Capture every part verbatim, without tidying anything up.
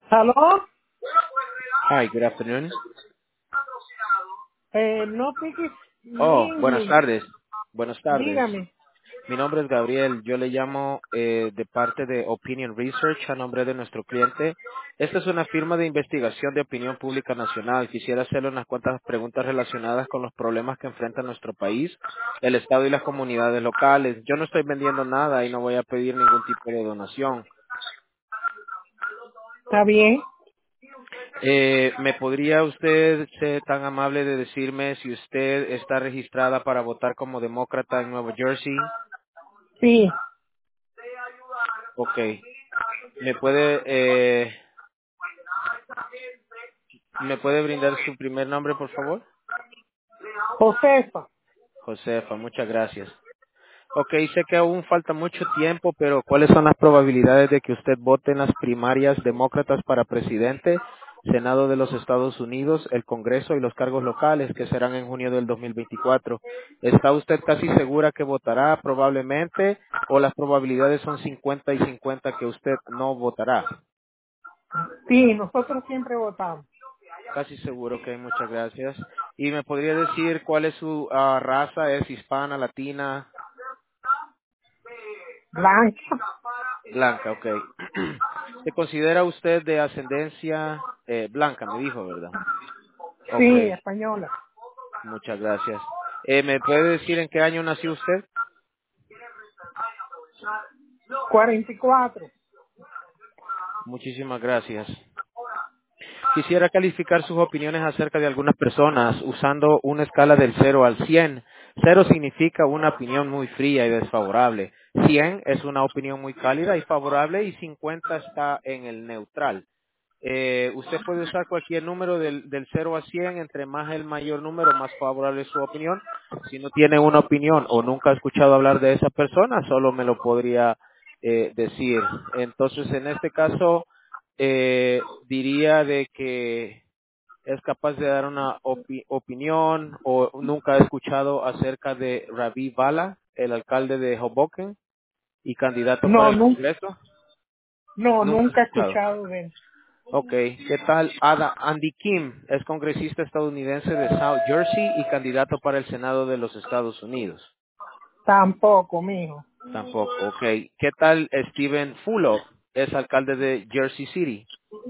¿Aló? Hi, good afternoon. Eh, no piques Oh, buenas English. tardes. Buenas tardes. Dígame. Mi nombre es Gabriel. Yo le llamo eh, de parte de Opinion Research a nombre de nuestro cliente. Esta es una firma de investigación de opinión pública nacional. Quisiera hacerle unas cuantas preguntas relacionadas con los problemas que enfrenta nuestro país, el Estado y las comunidades locales. Yo no estoy vendiendo nada y no voy a pedir ningún tipo de donación. ¿Está bien? Eh, ¿Me podría usted ser tan amable de decirme si usted está registrada para votar como demócrata en Nueva Jersey? Sí. Ok. ¿Me puede, eh, ¿me puede brindar su primer nombre, por favor? Josefa. Josefa, muchas gracias. Ok, sé que aún falta mucho tiempo, pero ¿cuáles son las probabilidades de que usted vote en las primarias demócratas para presidente, Senado de los Estados Unidos, el Congreso y los cargos locales que serán en junio del dos mil veinticuatro? ¿Está usted casi segura que votará probablemente o las probabilidades son cincuenta y cincuenta que usted no votará? Sí, nosotros siempre votamos. Casi seguro que hay, muchas gracias. ¿Y me podría decir cuál es su ah, raza? ¿Es hispana, latina, Blanca. blanca? Ok. ¿Se considera usted de ascendencia eh, blanca? Me dijo, ¿verdad? Ok, Sí, española. muchas gracias. Eh, ¿Me puede decir en qué año nació usted? cuarenta y cuatro. Muchísimas gracias. Quisiera calificar sus opiniones acerca de algunas personas usando una escala del cero al cien. Cero significa una opinión muy fría y desfavorable. cien es una opinión muy cálida y favorable y cincuenta está en el neutral. Eh, usted puede usar cualquier número del, del cero a cien, entre más el mayor número, más favorable es su opinión. Si no tiene una opinión o nunca ha escuchado hablar de esa persona, solo me lo podría eh, decir. Entonces, en este caso, eh, diría de que es capaz de dar una opi- opinión o nunca ha escuchado acerca de Ravi Bala, el alcalde de Hoboken y candidato para No, el nunca, Congreso. no, Nunca ha nunca he escuchado. escuchado de él. Ok, ¿qué tal? Ada, Andy Kim es congresista estadounidense de South Jersey y candidato para el Senado de los Estados Unidos. Tampoco, mijo. Tampoco, ok. ¿Qué tal Steven Fulop? Es alcalde de Jersey City.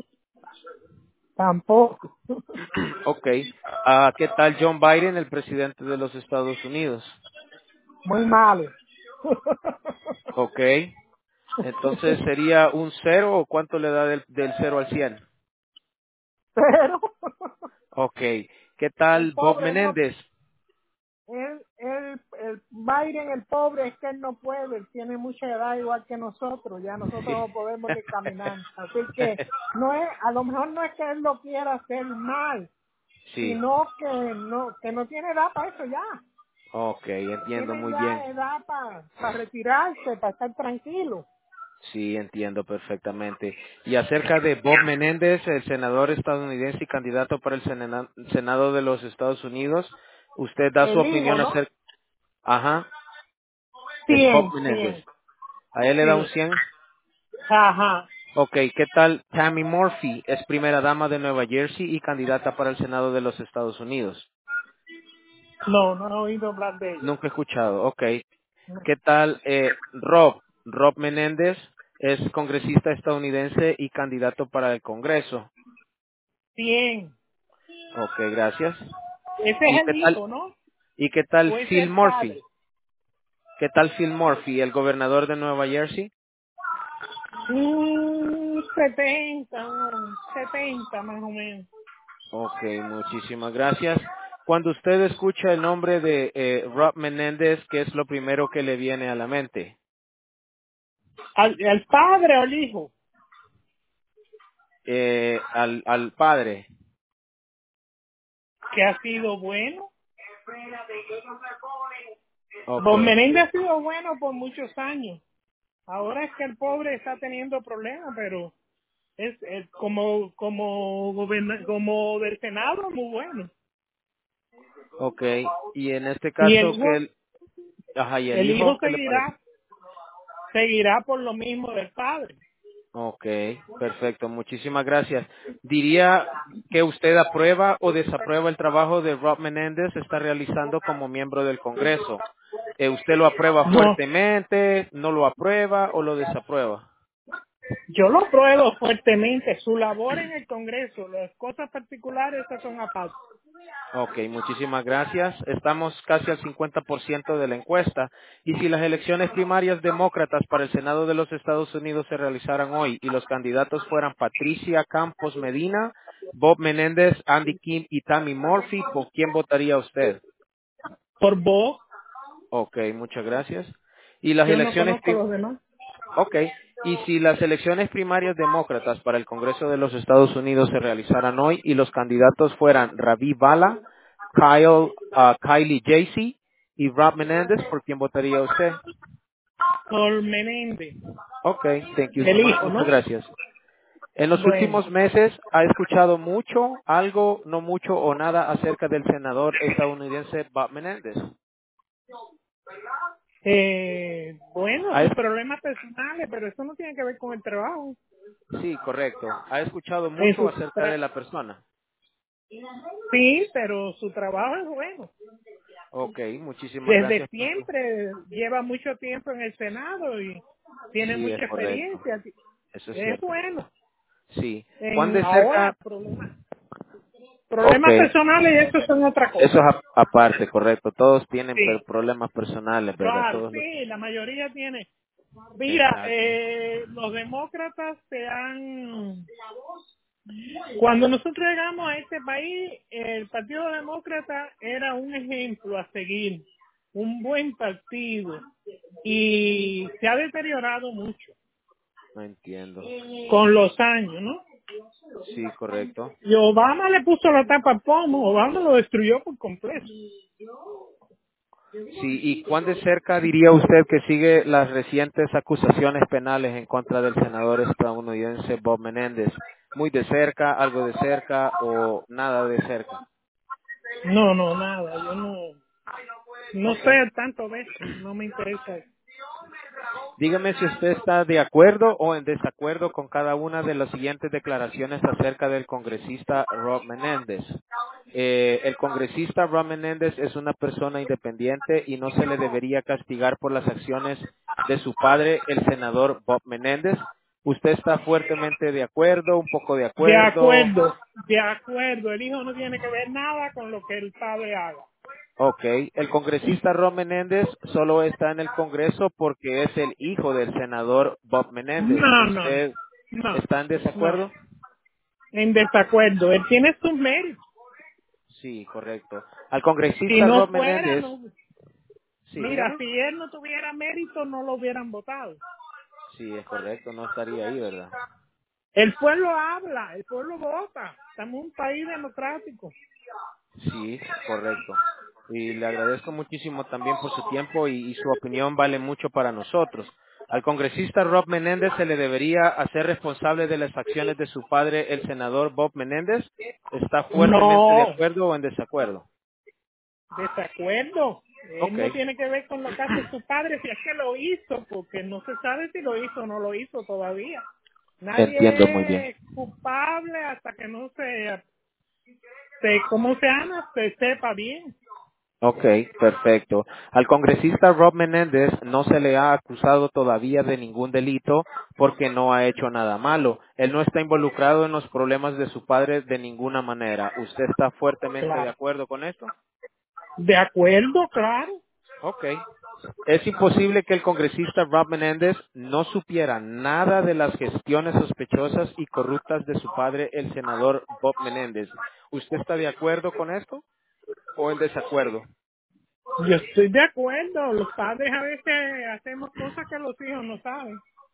Tampoco. Ok. Ah, ¿qué tal John Biden, el presidente de los Estados Unidos? Muy malo. Ok. Entonces, ¿sería un cero o cuánto le da del, del cero al cien? Pero Ok. ¿Qué el tal Bob pobre no. Menéndez? Él, él, el Biden, el pobre, es que él no puede, él tiene mucha edad igual que nosotros, ya nosotros Sí. no podemos ni caminar. Así que no es, a lo mejor no es que él lo quiera hacer mal, Sí. sino que no, que no tiene edad para eso ya. Ok, entiendo Tiene muy bien. ya edad para, para retirarse, para estar tranquilo. Sí, entiendo perfectamente. Y acerca de Bob Menéndez, el senador estadounidense y candidato para el Senena- Senado de los Estados Unidos, usted da su El hijo, opinión ¿no? acerca... Ajá, es Bob cien, Menéndez. cien, ¿A él le da un sí. cien? Ajá. Ok, ¿qué tal Tammy Murphy? Es primera dama de Nueva Jersey y candidata para el Senado de los Estados Unidos. No, no he oído hablar de ella. Nunca he escuchado. Ok. ¿Qué tal eh, Rob? Rob Menéndez es congresista estadounidense y candidato para el Congreso. cien. Ok, gracias. Ese ¿Y es qué el tal, hijo, ¿no? y qué tal O ese es Phil el padre. Murphy? ¿Qué tal Phil Murphy, el gobernador de Nueva Jersey? Mm, setenta, setenta más o menos. Ok, muchísimas gracias. Cuando usted escucha el nombre de eh, Rob Menéndez, ¿qué es lo primero que le viene a la mente? ¿Al, al padre o al hijo? Eh, al, al padre. Que ha sido bueno. Ok, Don Menéndez ha sido bueno por muchos años. Ahora es que el pobre está teniendo problemas, pero es, es como como goberna- como del Senado muy bueno. ok. Y en este Y el caso, hijo, ¿qué el, ajá, y el el hijo, hijo qué le parece? seguirá seguirá por lo mismo del padre. Ok, perfecto. Muchísimas gracias. ¿Diría que usted aprueba o desaprueba el trabajo de Rob Menéndez está realizando como miembro del Congreso? Eh, ¿Usted lo aprueba No, fuertemente, no lo aprueba o lo desaprueba? yo lo pruebo fuertemente. Su labor en el Congreso, las cosas particulares, esas son aparte. Ok, muchísimas gracias. Estamos casi al cincuenta por ciento de la encuesta. Y si las elecciones primarias demócratas para el Senado de los Estados Unidos se realizaran hoy y los candidatos fueran Patricia Campos Medina, Bob Menéndez, Andy Kim y Tammy Murphy, ¿por quién votaría usted? Por vos, Ok, muchas gracias. Y las yo no elecciones conozco a prim- los demás. Ok. Y si las elecciones primarias demócratas para el Congreso de los Estados Unidos se realizaran hoy y los candidatos fueran Ravi Bala, Kyle, ah, Kylie Jacey y Rob Menéndez, ¿por quién votaría usted? Por Menéndez, Ok, thank you so el much. hijo, Muchas ¿no? gracias. En los Bueno, últimos meses ha escuchado mucho, algo, no mucho o nada acerca del senador estadounidense Bob Menéndez. eh, bueno, Ha sus es- problemas personales, pero eso no tiene que ver con el trabajo. sí, correcto. Ha escuchado En mucho su acerca de tra- la persona. sí, pero su trabajo es bueno. Ok, muchísimas Desde gracias por su... siempre lleva mucho tiempo en el Senado y tiene Sí, es mucha correcto. experiencia. Eso es Es cierto. bueno. Sí. ¿Cuán En de ahora cerca? problemas, Ok. problemas personales, eso son otra Eso cosa. es a- aparte, correcto. Todos tienen per- Sí, problemas personales, ¿verdad? claro, Todos los... sí, la mayoría tiene. Mira, Exacto. eh, los demócratas se han... Cuando nosotros llegamos a este país, el Partido Demócrata era un ejemplo a seguir, un buen partido, y se ha deteriorado mucho No entiendo. con los años, ¿no? Sí, correcto. Y Obama le puso la tapa al pomo, Obama lo destruyó por completo. Sí, ¿y cuán de cerca diría usted que sigue las recientes acusaciones penales en contra del senador estadounidense Bob Menéndez? ¿Muy de cerca, algo de cerca o nada de cerca? No, no, nada, yo no, no Ok. sé tanto de eso, no me interesa eso. Dígame si usted está de acuerdo o en desacuerdo con cada una de las siguientes declaraciones acerca del congresista Rob Menéndez. Eh, el congresista Rob Menéndez es una persona independiente y no se le debería castigar por las acciones de su padre, el senador Bob Menéndez. ¿Usted está fuertemente de acuerdo, un poco de De acuerdo? acuerdo, de acuerdo, el hijo no tiene que ver nada con lo que el padre haga. Ok, el congresista Rob Menéndez solo está en el Congreso porque es el hijo del senador Bob Menéndez. No, no, ¿Usted no, está en no, desacuerdo? en desacuerdo, él tiene sus méritos. Sí, correcto. Al Si congresista no Rob fuera, Menéndez, no, sí, mira, dígame. si él no tuviera mérito, no lo hubieran votado. Sí, es correcto, no estaría ahí, ¿verdad? El pueblo habla, el pueblo vota, estamos en un país democrático. Sí, correcto. Y le agradezco muchísimo también por su tiempo y, y su opinión vale mucho para nosotros. Al congresista Rob Menéndez se le debería hacer responsable de las acciones de su padre, el senador Bob Menéndez. ¿Está fuertemente de No, acuerdo o en desacuerdo? desacuerdo. Él Ok, no tiene que ver con lo que hace su padre, si es que lo hizo, porque no se sabe si lo hizo o no lo hizo todavía. entiendo muy bien. Nadie es culpable hasta que no se, se ¿cómo se llama? Se sepa bien. Ok, perfecto. Al congresista Rob Menéndez no se le ha acusado todavía de ningún delito porque no ha hecho nada malo. Él no está involucrado en los problemas de su padre de ninguna manera. ¿Usted está fuertemente de Claro. acuerdo con esto? De acuerdo, claro. Ok. Es imposible que el congresista Rob Menéndez no supiera nada de las gestiones sospechosas y corruptas de su padre, el senador Bob Menéndez. ¿Usted está de acuerdo con esto o en desacuerdo? Yo estoy de acuerdo. Los padres a veces hacemos cosas que los hijos no saben.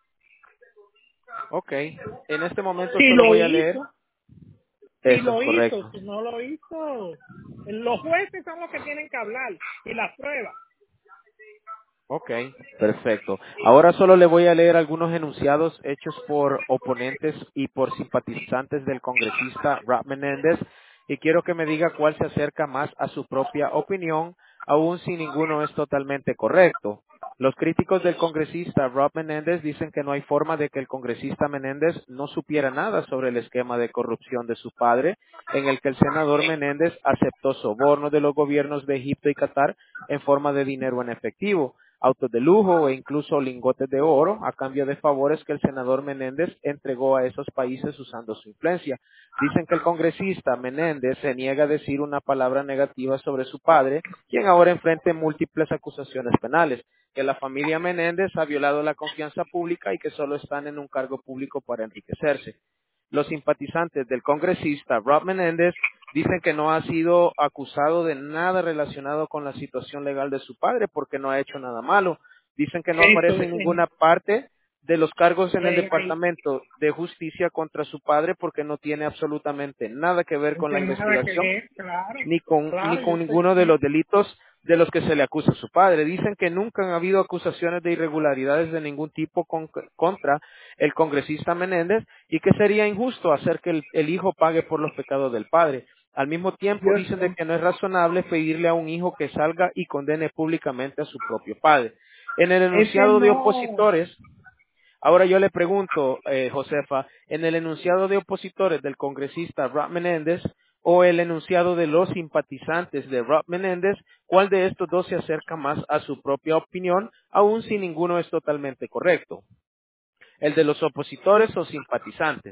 Ok. En este momento Si solo lo voy a leer. hizo, si Eso es lo hizo, correcto. si no lo hizo, los jueces son los que tienen que hablar y las pruebas. Ok, perfecto. Ahora solo le voy a leer algunos enunciados hechos por oponentes y por simpatizantes del congresista Rob Menéndez y quiero que me diga cuál se acerca más a su propia opinión, aun si ninguno es totalmente correcto. Los críticos del congresista Rob Menéndez dicen que no hay forma de que el congresista Menéndez no supiera nada sobre el esquema de corrupción de su padre, en el que el senador Menéndez aceptó sobornos de los gobiernos de Egipto y Qatar en forma de dinero en efectivo, autos de lujo e incluso lingotes de oro a cambio de favores que el senador Menéndez entregó a esos países usando su influencia. Dicen que el congresista Menéndez se niega a decir una palabra negativa sobre su padre, quien ahora enfrenta múltiples acusaciones penales, que la familia Menéndez ha violado la confianza pública y que solo están en un cargo público para enriquecerse. Los simpatizantes del congresista Rob Menéndez dicen que no ha sido acusado de nada relacionado con la situación legal de su padre porque no ha hecho nada malo. Dicen que no Eso, aparece en en, ninguna parte de los cargos en el en, ahí, Departamento de Justicia contra su padre porque no tiene absolutamente nada que ver no con la tiene nada que investigación ver, claro, ni con, ni claro, yo con estoy ninguno con de él. los delitos de los que se le acusa a su padre. Dicen que nunca han habido acusaciones de irregularidades de ningún tipo con- contra el congresista Menéndez y que sería injusto hacer que el, el hijo pague por los pecados del padre. Al mismo tiempo Yo dicen de sé. que no es razonable pedirle a un hijo que salga y condene públicamente a su propio padre. En el Es que enunciado de no, opositores, ahora yo le pregunto, eh, Josefa, en el enunciado de opositores del congresista Rob Menéndez o el enunciado de los simpatizantes de Rob Menéndez, ¿cuál de estos dos se acerca más a su propia opinión, aun si ninguno es totalmente correcto? ¿El de los opositores o simpatizantes?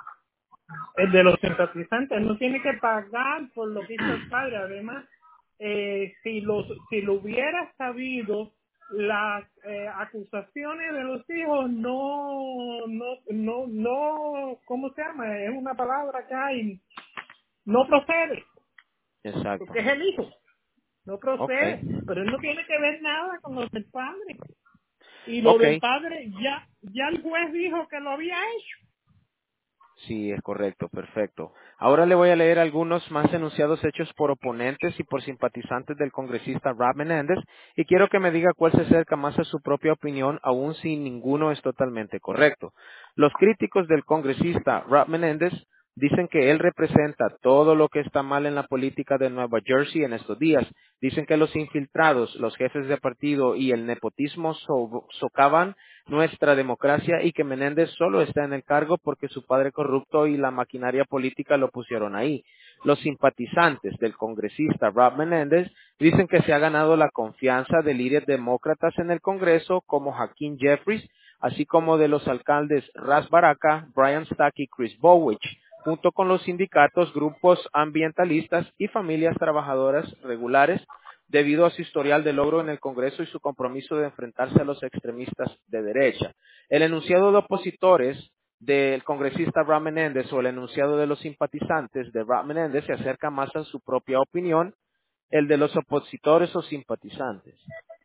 el de los simpatizantes no tiene que pagar por lo que hizo el padre. Además, eh, si los si lo hubiera sabido, las eh, acusaciones de los hijos no no no no ¿cómo se llama? Es una palabra que hay, no procede, Exacto. porque es el hijo, no Ok. procede, pero él no tiene que ver nada con lo del padre, y lo Ok. del padre ya ya el juez dijo que lo había hecho. Sí, es correcto, perfecto. Ahora le voy a leer algunos más enunciados hechos por oponentes y por simpatizantes del congresista Rob Menéndez y quiero que me diga cuál se acerca más a su propia opinión, aun si ninguno es totalmente correcto. Los críticos del congresista Rob Menéndez dicen que él representa todo lo que está mal en la política de Nueva Jersey en estos días. Dicen que los infiltrados, los jefes de partido y el nepotismo so- socavan nuestra democracia y que Menéndez solo está en el cargo porque su padre corrupto y la maquinaria política lo pusieron ahí. Los simpatizantes del congresista Rob Menéndez dicen que se ha ganado la confianza de líderes demócratas en el Congreso como Hakeem Jeffries, así como de los alcaldes Ras Baraka, Brian Stack y Chris Bowich, junto con los sindicatos, grupos ambientalistas y familias trabajadoras regulares debido a su historial de logro en el Congreso y su compromiso de enfrentarse a los extremistas de derecha. El enunciado de opositores del congresista Rob Menéndez o el enunciado de los simpatizantes de Rob Menéndez se acerca más a su propia opinión, el de los opositores o simpatizantes.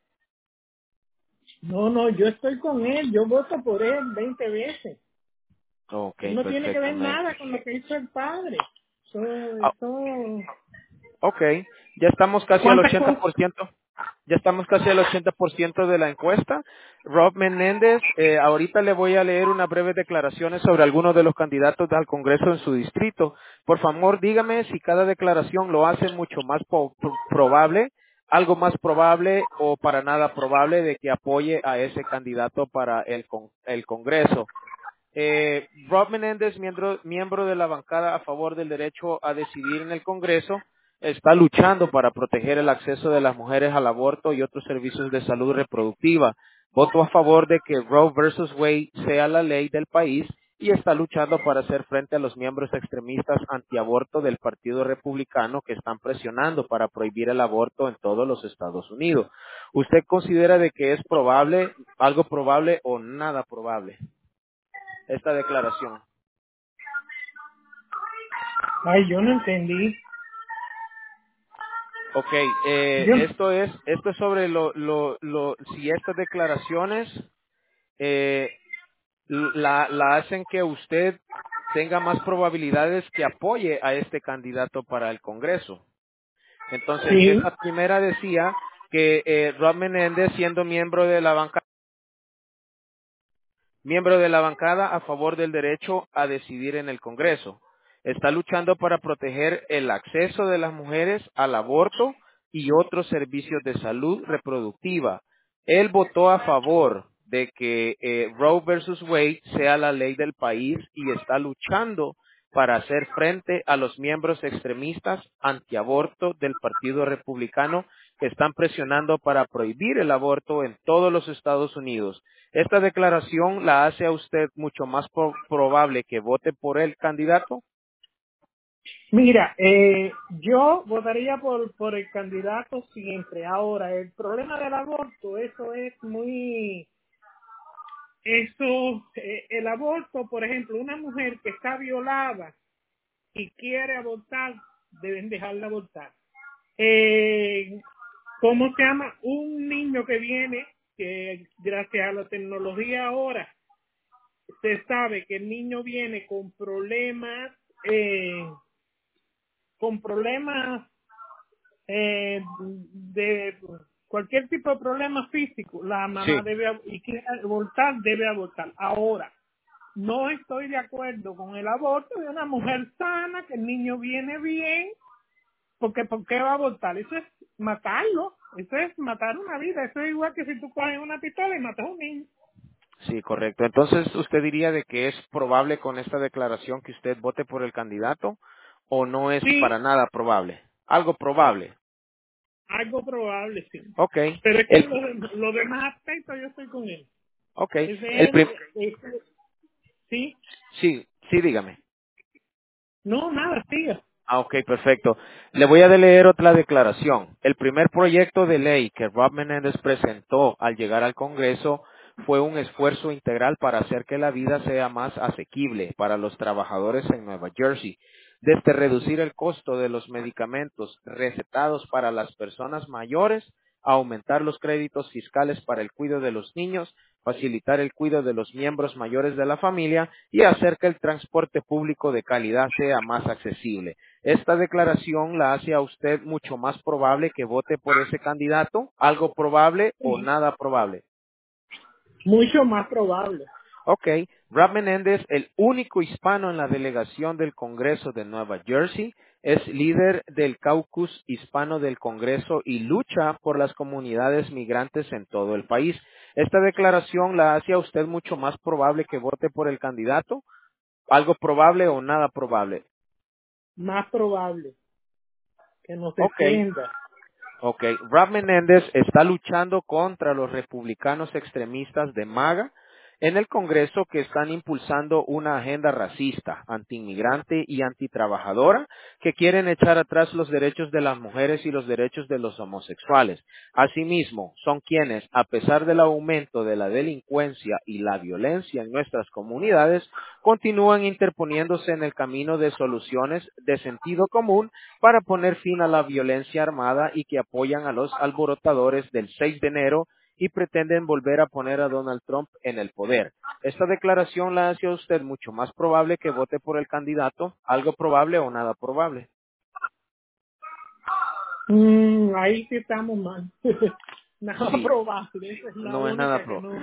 No, no, yo estoy con él, yo voto por él veinte veces. Ok, Él no tiene que ver perfectamente. nada con lo que hizo el padre. Eso, Ah, eso... ok, ya estamos casi al ¿Cuántas ochenta cosas? por ciento. Ya estamos casi al ochenta por ciento de la encuesta. Rob Menéndez, eh, ahorita le voy a leer unas breves declaraciones sobre algunos de los candidatos al Congreso en su distrito. Por favor, dígame si cada declaración lo hace mucho más po- pro- probable, algo más probable o para nada probable de que apoye a ese candidato para el, con- el Congreso. Eh, Rob Menéndez, miembro, miembro de la bancada a favor del derecho a decidir en el Congreso, está luchando para proteger el acceso de las mujeres al aborto y otros servicios de salud reproductiva. Votó a favor de que Roe versus Wade sea la ley del país y está luchando para hacer frente a los miembros extremistas antiaborto del Partido Republicano que están presionando para prohibir el aborto en todos los Estados Unidos. ¿Usted considera de que es probable, algo probable o nada probable esta declaración? Ay, yo no entendí. Ok, eh, Yo, esto es esto es sobre lo, lo, lo, si estas declaraciones eh, la, la hacen que usted tenga más probabilidades que apoye a este candidato para el Congreso. Entonces, sí. esta primera decía que eh, Rob Menéndez, siendo miembro de la banca miembro de la bancada a favor del derecho a decidir en el Congreso. Está luchando para proteger el acceso de las mujeres al aborto y otros servicios de salud reproductiva. Él votó a favor de que eh, Roe versus Wade sea la ley del país y está luchando para hacer frente a los miembros extremistas antiaborto del Partido Republicano que están presionando para prohibir el aborto en todos los Estados Unidos. ¿Esta declaración la hace a usted mucho más pro- probable que vote por el candidato? Mira, eh, yo votaría por, por el candidato siempre. Ahora, el problema del aborto, eso es muy... Eso, eh, el aborto, por ejemplo, una mujer que está violada y quiere abortar, deben dejarla abortar. Eh, ¿Cómo se llama? Un niño que viene, que gracias a la tecnología ahora, se sabe que el niño viene con problemas, eh, con problemas eh, de cualquier tipo de problema físico, la mamá Sí. debe ab- y quiere abortar, debe abortar. Ahora, no estoy de acuerdo con el aborto de una mujer sana, que el niño viene bien, porque ¿por qué va a abortar? Eso es matarlo, eso es matar una vida, eso es igual que si tú coges una pistola y matas a un niño. Sí, correcto. Entonces, ¿usted diría de que es probable con esta declaración que usted vote por el candidato o no es Sí, para nada probable? Algo probable. algo probable, sí. Ok. Pero es que El, los los demás aspectos yo estoy con él. ok. Ese El es, prim- ese- sí, sí, sí, dígame. no, nada, siga. Ah, ok, perfecto. Le voy a leer otra declaración. El primer proyecto de ley que Rob Menéndez presentó al llegar al Congreso fue un esfuerzo integral para hacer que la vida sea más asequible para los trabajadores en Nueva Jersey, desde reducir el costo de los medicamentos recetados para las personas mayores, a aumentar los créditos fiscales para el cuidado de los niños, facilitar el cuidado de los miembros mayores de la familia y hacer que el transporte público de calidad sea más accesible. ¿Esta declaración la hace a usted mucho más probable que vote por ese candidato? ¿Algo probable o nada probable? Mucho más probable. Ok, Rob Menéndez, el único hispano en la delegación del Congreso de Nueva Jersey, es líder del caucus hispano del Congreso y lucha por las comunidades migrantes en todo el país. ¿Esta declaración la hace a usted mucho más probable que vote por el candidato? ¿Algo probable o nada probable? Más probable que nos Ok, defienda. ok. Rob Menéndez está luchando contra los republicanos extremistas de MAGA en el Congreso que están impulsando una agenda racista, antiinmigrante y antitrabajadora que quieren echar atrás los derechos de las mujeres y los derechos de los homosexuales. Asimismo, son quienes, a pesar del aumento de la delincuencia y la violencia en nuestras comunidades, continúan interponiéndose en el camino de soluciones de sentido común para poner fin a la violencia armada y que apoyan a los alborotadores del seis de enero y pretenden volver a poner a Donald Trump en el poder. Esta declaración la hace a usted mucho más probable que vote por el candidato, algo probable o nada probable. Mm, ahí sí estamos mal. Nada Sí, probable, esa es la no es nada única que pro. no.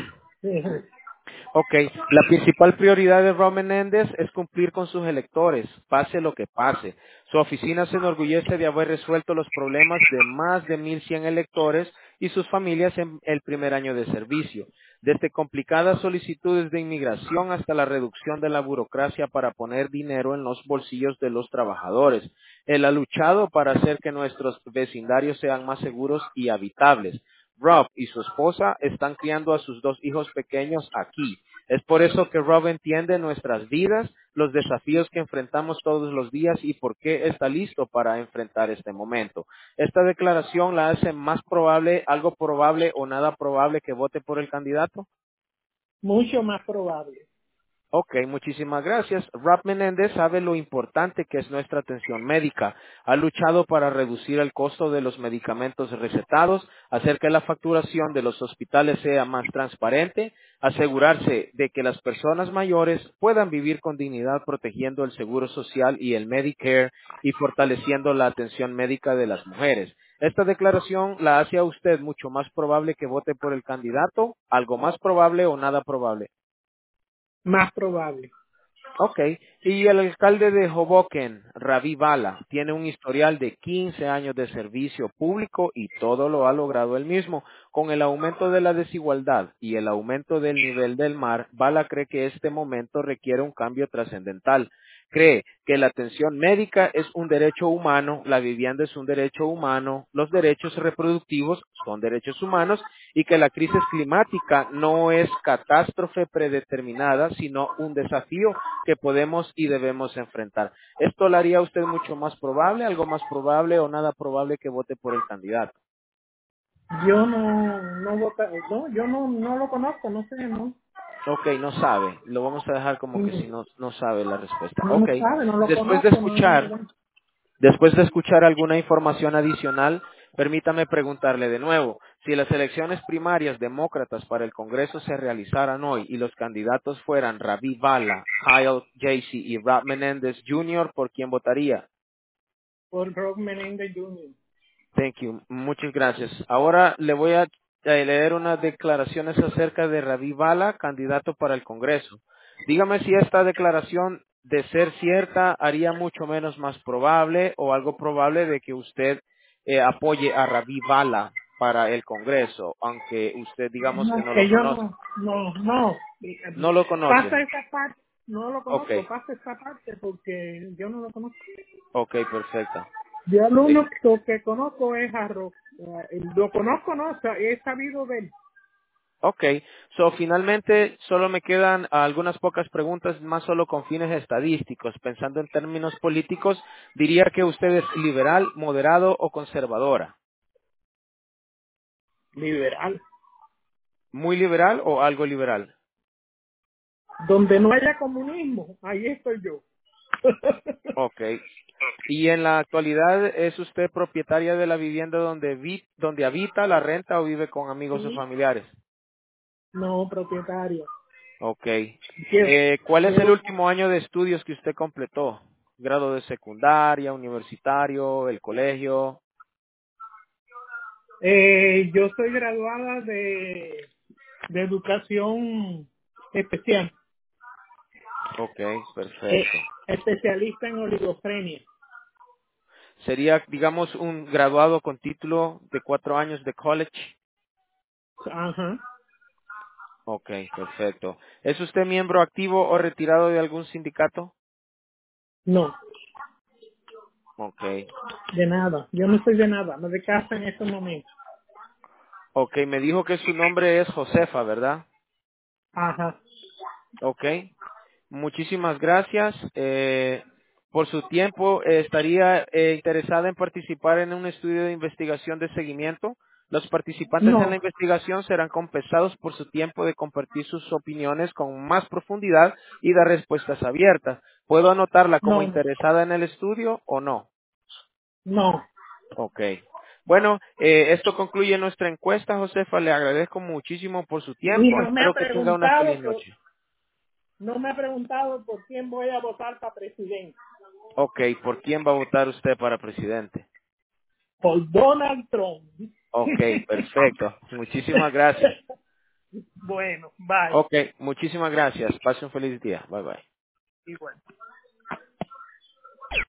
Ok, la principal prioridad de Ron Menéndez es cumplir con sus electores, pase lo que pase. Su oficina se enorgullece de haber resuelto los problemas de más de mil cien electores y sus familias en el primer año de servicio, desde complicadas solicitudes de inmigración hasta la reducción de la burocracia para poner dinero en los bolsillos de los trabajadores. Él ha luchado para hacer que nuestros vecindarios sean más seguros y habitables. Rob y su esposa están criando a sus dos hijos pequeños aquí. Es por eso que Rob entiende nuestras vidas, los desafíos que enfrentamos todos los días y por qué está listo para enfrentar este momento. Esta declaración la hace más probable, algo probable o nada probable que vote por el candidato. Mucho más probable. Ok, muchísimas gracias. Rob Menéndez sabe lo importante que es nuestra atención médica. Ha luchado para reducir el costo de los medicamentos recetados, hacer que la facturación de los hospitales sea más transparente, asegurarse de que las personas mayores puedan vivir con dignidad protegiendo el seguro social y el Medicare y fortaleciendo la atención médica de las mujeres. Esta declaración la hace a usted mucho más probable que vote por el candidato, algo más probable o nada probable. Más probable. Ok, y el alcalde de Hoboken, Ravi Bala, tiene un historial de quince años de servicio público y todo lo ha logrado él mismo. Con el aumento de la desigualdad y el aumento del nivel del mar, Bala cree que este momento requiere un cambio trascendental. Cree que la atención médica es un derecho humano, la vivienda es un derecho humano, los derechos reproductivos son derechos humanos y que la crisis climática no es catástrofe predeterminada, sino un desafío que podemos y debemos enfrentar. ¿Esto lo haría a usted mucho más probable, algo más probable o nada probable que vote por el candidato? Yo no, no vota, no, yo no, no lo conozco, no sé, no. Ok, no sabe. Lo vamos a dejar como que si No, no, no sabe la respuesta. no Ok. sabe, no lo Después de conozco, no, escuchar no. Después de escuchar alguna información adicional, permítame preguntarle de nuevo, si las elecciones primarias demócratas para el Congreso se realizaran hoy y los candidatos fueran Ravi Bala, Kyle Jaycee y Rob Menendez junior, ¿por quién votaría? Por Rob Menéndez junior Thank you. Muchas gracias. Ahora le voy a eh, leer unas declaraciones acerca de Ravi Bala, candidato para el Congreso. Dígame si esta declaración, de ser cierta, haría mucho menos más probable o algo probable de que usted eh, apoye a Ravi Bala para el Congreso, aunque usted digamos que No, no lo que yo conoce. no, no, no. No lo Pasa conoce. esa parte, no lo Ok, conozco, pasa esa parte porque yo no lo conozco. ok, perfecto. Yo lo Eh, único que conozco es a Rob. Eh, Lo conozco, no, o sea, he sabido de él. Ok, so finalmente solo me quedan algunas pocas preguntas más solo con fines estadísticos. Pensando en términos políticos, diría que usted es liberal, moderado o conservadora. Liberal. ¿Muy liberal o algo liberal? Donde no haya comunismo, ahí estoy yo. Ok. ¿Y en la actualidad es usted propietaria de la vivienda donde, vi- donde habita, la renta o vive con amigos o Sí, familiares? no, propietario. Ok. Llevo, Eh, ¿Cuál es el llevo, último año de estudios que usted completó? ¿Grado de secundaria, universitario, el colegio? eh, yo soy graduada de, de educación especial, Ok, eh, perfecto. especialista en oligofrenia. Sería, digamos, un graduado con título de cuatro años de college. Ajá. Ok, perfecto. ¿Es usted miembro activo o retirado de algún sindicato? No, Ok. de nada. Yo no soy de nada, me de casa en estos momentos. Ok, me dijo que su nombre es Josefa, ¿verdad? Ajá. Ok. Muchísimas gracias eh, por su tiempo. Eh, estaría eh, interesada en participar en un estudio de investigación de seguimiento. Los participantes en la No, investigación serán compensados por su tiempo de compartir sus opiniones con más profundidad y dar respuestas abiertas. ¿Puedo anotarla como no, no, interesada en el estudio o no? no. Ok. Bueno, eh, esto concluye nuestra encuesta, Josefa. Le agradezco muchísimo por su Y tiempo. no me ha Espero que tenga una preguntado feliz por, noche. no me ha preguntado por quién voy a votar para presidente. Ok, ¿por quién va a votar usted para presidente? Por Donald Trump. Ok, perfecto. Muchísimas gracias. Bueno, bye. Ok, muchísimas gracias. Pase un feliz día. Bye bye. Igual.